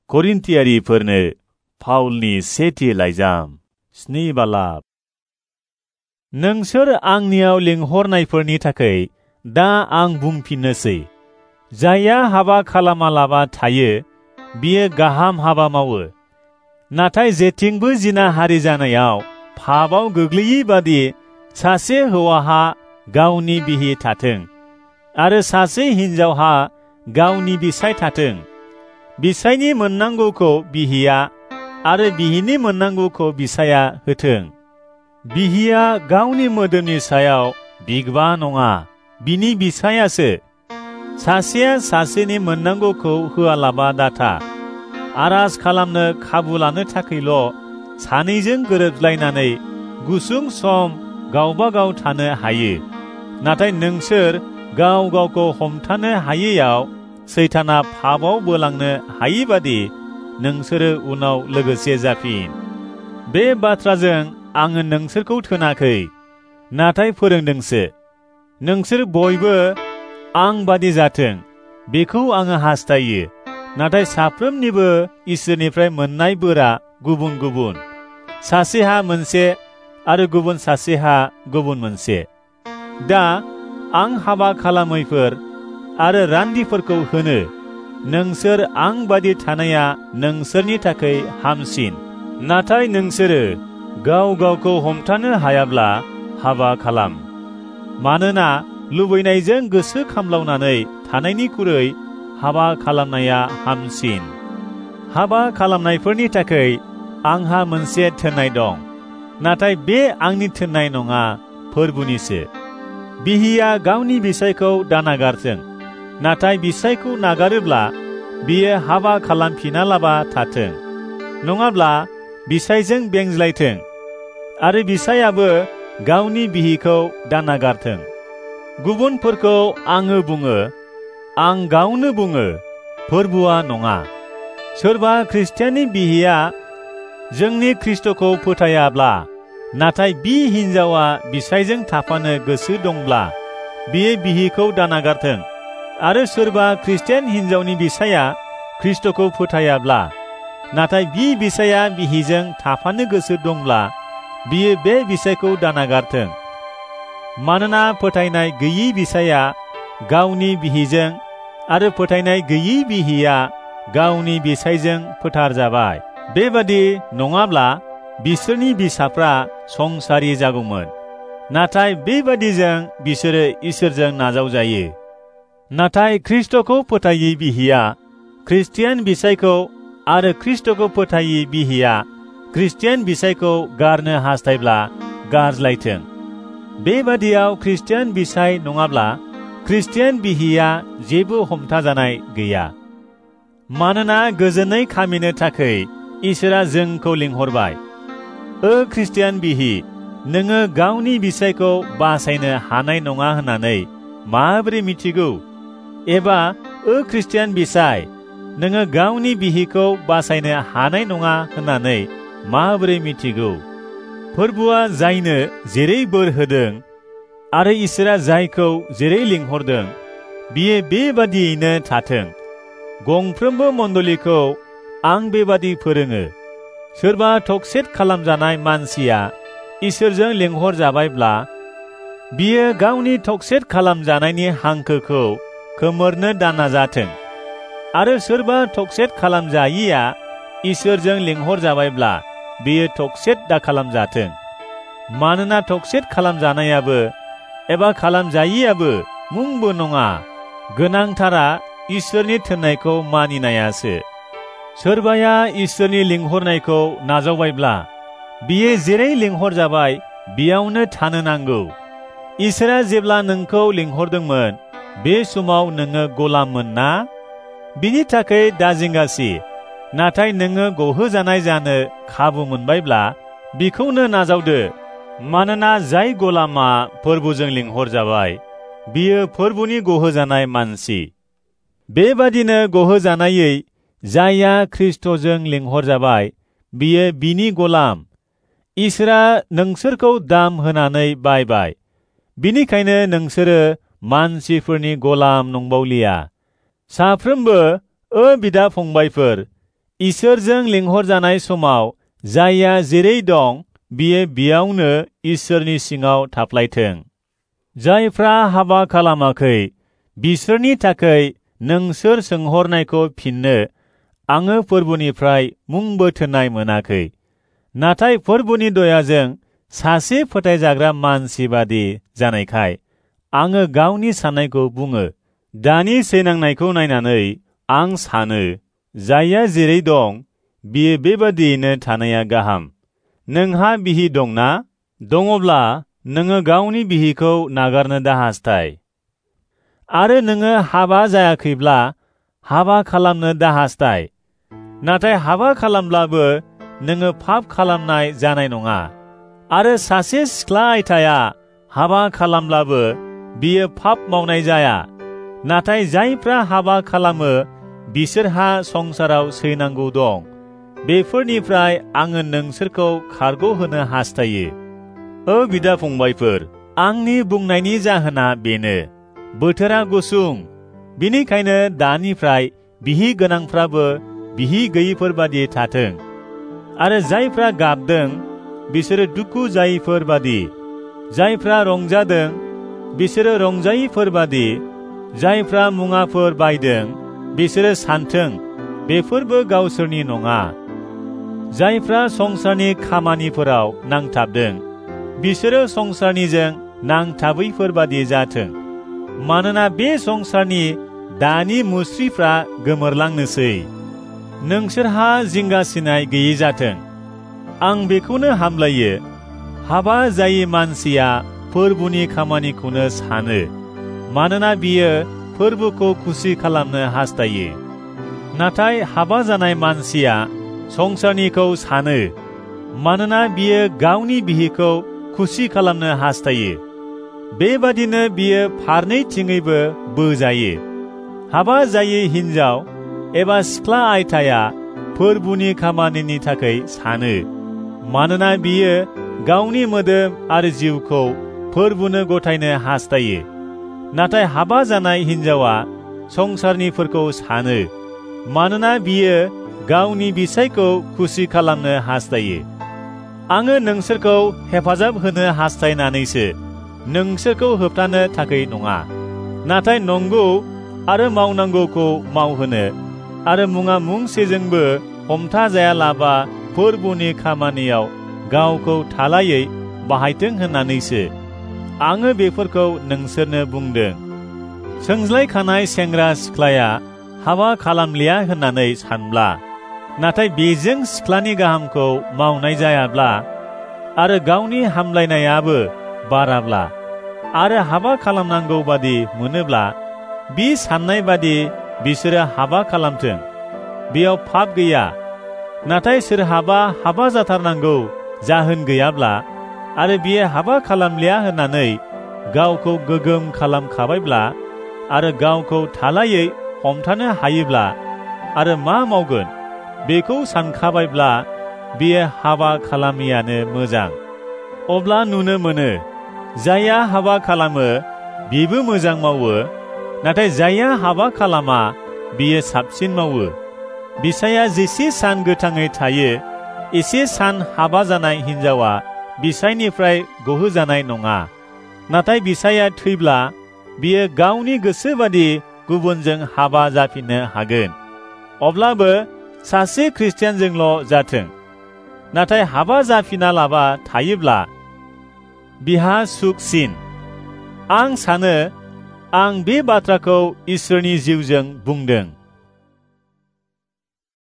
करिन्थियारिफोरनो पाउलनि सेथि लाइजाम 7 बालाब। नोंसोर आंनियाव लिंहरनायफोरनि थाखाय दा आं बुंफिननोसै। जायहा हाबा खालामालाबा थायो बियो गाहाम हाबा मावो। नाथाय जेथिंबो जिनाहारि जानायाव पापआव गोग्लैयै बादि सासे हौवाहा गावनि बिहि थाथों आरो सासे हिन्जावहा गावनि बिसाय थाथों। बिसायनि मोननांगौखौ बिहिया आरो बिहिनि मोननांगौखौ बिसाया होथों। बिहिया गावनि मोदोमनि सायाव बिगबा नङा, बिनि बिसायासो। सासेया सासेनि मोननांगौखौ होआलाबा दाथा। आराज खालामनो खाबु लानो थाखायल' सानैजों गोरोबलायनानै गुसुं सम गावबा गाव थानो हायो। नाथाय नोंसोर गाव गावखौ हमथानो हायैयाव सैताना पापआव बोलांनो हायैबादि नोंसोरो उनाव लोगोसे जाफिन। बे बाथ्राजों आङो नोंसोरखौ थोनाखै, नाथाय फोरोंदोंसो। नोंसोर बयबो आं बादि जाथों बेखौ आङो हास्थायो। नाथाय साफ्रोमनिबो इसोरनिफ्राय मोननाय बोरा गुबुन गुबुन। सासेहा मोनसे आरो गुबुन सासेहा गुबुन मोनसे। दा आं हाबा खालामैफोर आरो रान्दिफोरखौ होनो, नोंसोर आं बादि थानाया नोंसोरनि थाखाय हामसिन। नाथाय नोंसोरो गाव गावखौ हमथानो हायाब्ला हाबा खालाम। मानोना लुबैनायजों गोसो खामलावनानै थानायनिख्रुइ हाबा खालामनाया हामसिन। हाबा खालामनायफोरनि थाखाय आंहा मोनसे थोननाय दं, नाथाय बे आंनि थोननाय नङा, फोरबुनिसो। बिहिया गावनि बिसायखौ दानागारथों, नाथाय बिसायखौ नागारोब्ला बियो हाबा खालामफिनालाबा थाथों। नङाब्ला बिसायजों बेंज्लायथों आरो बिसायाबो गावनि बिहिखौ दानागारथों। गुबुनफोरखौ आङो बुङो, आं गावनो बुङो, फोरबुआ नङा। सोरबा खृष्टियाननि बिहिया जोंनि खृष्टखौ फोथायाब्ला, नाथाय बि हिन्जावा बिसायजों थाफानो गोसो दंब्ला बियो बिहिखौ दानागारथों। आरो सोरबा खृष्टियान हिन्जावनि बिसाया खृष्टखौ फोथायाब्ला, नाथाय बि बिसाया बिहिजों थाफानो गोसो दंब्ला बियो बे बिसायखौ दानागारथों। मानोना फोथायनाय गैयै बिसाया गावनि बिहिजों आरो फोथायनाय गैयै बिहिया गावनि बिसायजों फोथारजाबाय। बेबादि नङाब्ला बिसोरनि बिसाफ्रा संसारि जागौमोन, नाथाय बेबादिजों बिसोरो इसोरजों नाजावजायो। नाथाय खृष्टखौ फोथायै बिहिया खृष्टियान बिसायखौ आरो खृष्टखौ फोथायै बिहिया खृष्टियान बिसायखौ गारनो हास्थायब्ला गारज्लायथों। बेबादियाव खृष्टियान बिसाय नङाब्ला खृष्टियान बिहिया जेबो हमथाजानाय गैया। मानोना गोजोनै खामिनो थाखाय इसोरा जोंखौ लिंहरबाय। खृष्टियान बिहि, नोङो गावनि बिसायखौ बासायनो हानाय नङा होननानै माबोरै मिथिगौ? एबा खृष्टियान बिसाय, नोङो गावनि बिहिखौ बासायनो हानाय नङा होननानै माबोरै मिथिगौ? फोरबुआ जायनो जेरै बोर होदों आरो इसोरा जायखौ जेरै लिंहरदों बियो बेबादियैनो थाथों। गंफ्रोमबो मण्डलीखौ आं बेबादि फोरोङो। सोरबा टक्सेट खालामजानाय मानसिया इसोरजों लिंहरजाबायब्ला बियो गावनि टक्सेट खालामजानायनि हांखोखौ खोमोरनो दानाजाथों। आरो सोरबा टक्सेट खालामजायिया इसोरजों लिंहरजाबायब्ला बियो टक्सेट दाखालामजाथों। मानोना टक्सेट खालामजानायाबो एबा खालामजायियाबो मुंबो नङा, गोनांथारा इसोरनि थोननायखौ मानिनायासो। सोरबाया इसोरनि लिंहरनायखौ नाजावबायब्ला बियो जेरै लिंहरजाबाय बेयावनो थानो नांगौ। इसोरा जेब्ला नोंखौ लिंहरदोंमोन बे समाव नोङो गलाममोन ना? बिनि थाखाय दाजिंगासि। नाथाय नोङो गहोजानाय जानो खाबु मोनबायब्ला बिखौनो नाजावदो। मानोना जाय गलामा फोरबुजों लिंहरजाबाय बियो फोरबुनि गहोजानाय मानसि। बेबादिनो गहोजानायै जायहा खृष्टजों लिंहरजाबाय बियो बिनि गलाम। इसोरा नोंसोरखौ दाम होनानै बायबाय, बिनिखायनो नोंसोरो मानसिफोरनि गलाम नंबावलिया। साफ्रोमबो बिदा फंबायफोर, इसोरजों लिंहरजानाय समाव जायहा जेरै दं बियो बेयावनो इसोरनि सिङाव थाफ्लायथों। जायफ्रा हाबा खालामाखै बिसोरनि थाखाय नोंसोर सोंहरनायखौ फिननो आङो फोरबुनिफ्राय मुंबो थोनाय मोनाखै। नाथाय फोरबुनि दयाजों सासे फोथायजाग्रा मानसि बादि जानायखाय आङो गावनि साननायखौ बुङो। दानि सैनांनायखौ नायनानै आं सानो जायहा जेरै दं बियो बेबादियैनो थानाया गाहाम। नोंहा बिहि दंना? दङब्ला नोङो गावनि बिहिखौ नागारनो दाहास्थाय। आरो नोङो हाबा जायाखैब्ला हाबा खालामनो दाहास्थाय। नाथाय हाबा खालामब्लाबो नोङो पाप खालामनाय जानाय नङा। आरो सासे सिख्ला आयथाया हाबा खालामब्लाबो बियो पाप मावनाय जाया। नाथाय जायफ्रा हाबा खालामो बिसोरहा संसाराव सैनांगौ दं। बेफोरनिफ्राय आङो नोंसोरखौ खारग'होनो हास्थायो। बिदा फंबायफोर, आंनि बुंनायनि जाहोना बेनो। बोथोरा गुसुं, बिनिखायनो दानिफ्राय बिहि गोनांफ्राबो बिहि गैयिफोर बादि थाथों। आरो जायफ्रा गाबदों बिसोरो दुखु जायिफोर बादि, जायफ्रा रंजादों बिसोरो रंजायिफोर बादि, जायफ्रा मुवाफोर बायदों बिसोरो सानथों बेफोरबो गावसोरनि नङा। जायफ्रा संसारनि खामानिफोराव नांथाबदों बिसोरो संसारनिजों नांथाबैफोर बादि जाथों। मानोना बे संसारनि दानि मुस्रिफ्रा गोमोरलांनोसै। नोंसोरहा जिंगासिनाय गैयि जाथों। आं बेखौनो हामलायो, हाबा जायै मानसिया फोरबुनि खामानिखौनो सानो, मानोना बियो फोरबुखौ खुसि खालामनो हास्थायो। नाथाय हाबा जानाय मानसिया संसारनिखौ सानो, मानोना बियो गावनि बिहिखौ खुसि खालामनो हास्थायो। बेबादिनो बियो फारनैथिङैबो बोजायो। हाबा जायै हिन्जाव एबा सिख्ला आयथाया फोरबुनि खामानिनि थाखाय सानो, मानोना बियो गावनि मोदोम आरो जिउखौ फोरबुनो गथायनो हास्थायो। नाथाय हाबा जानाय हिन्जावा संसारनिफोरखौ सानो, मानोना बियो गावनि बिसायखौ खुसि खालामनो हास्थायो। आङो नोंसोरखौ हेफाजाब होनो हास्थायनानैसो नोंसोरखौ होबथानो थाखाय नङा, नाथाय नंगौ आरो मावनांगौखौ मावहोनो आरो मुङा मुंसेजोंबो हमथाजायालाबा फोरबुनि खामानियाव गावखौ थालायै बाहायथों होननानैसो आङो बेफोरखौ नोंसोरनो बुंदों। सोंज्लायखानाय सेंग्रा सिख्लाया हाबा खालामलिया होननानै सानब्ला, नाथाय बेजों सिख्लानि गाहामखौ मावनाय जायाब्ला आरो गावनि हामलायनायाबो बाराब्ला आरो हाबा खालामनांगौ बादि मोनोब्ला बि साननाय बादि बिसोरो हाबा खालामथों, बेयाव पाप गैया। नाथाय सोरहाबा हाबा जाथारनांगौ जाहोन गैयाब्ला आरो बियो हाबा खालामलिया होननानै गावखौ गोगोम खालामखाबायब्ला आरो गावखौ थालायै हमथानो हायोब्ला आरो मा मावगोन बेखौ सानखाबायब्ला बियो हाबा खालामियानो मोजां। अब्ला नुनो मोनो जायहा हाबा खालामो बेबो मोजां मावो, नाथाय जायहा हाबा खालामा बियो साबसिन मावो। बिसाया जेसे सान गोथाङै थायो एसे सान हाबा जानाय हिन्जावा बिसायनिफ्राय गहोजानाय नङा। नाथाय बिसाया थैब्ला बियो गावनि गोसो बादि गुबुनजों हाबा जाफिननो हागोन, अब्लाबो सासे ख्रिस्टियानजोंल' जाथों। नाथाय हाबा जाफिनालाबा थायोब्ला बिहा सुखसिन। आं सानो आं बे बाथ्राखौ इसोरनि जिउजों बुंदों।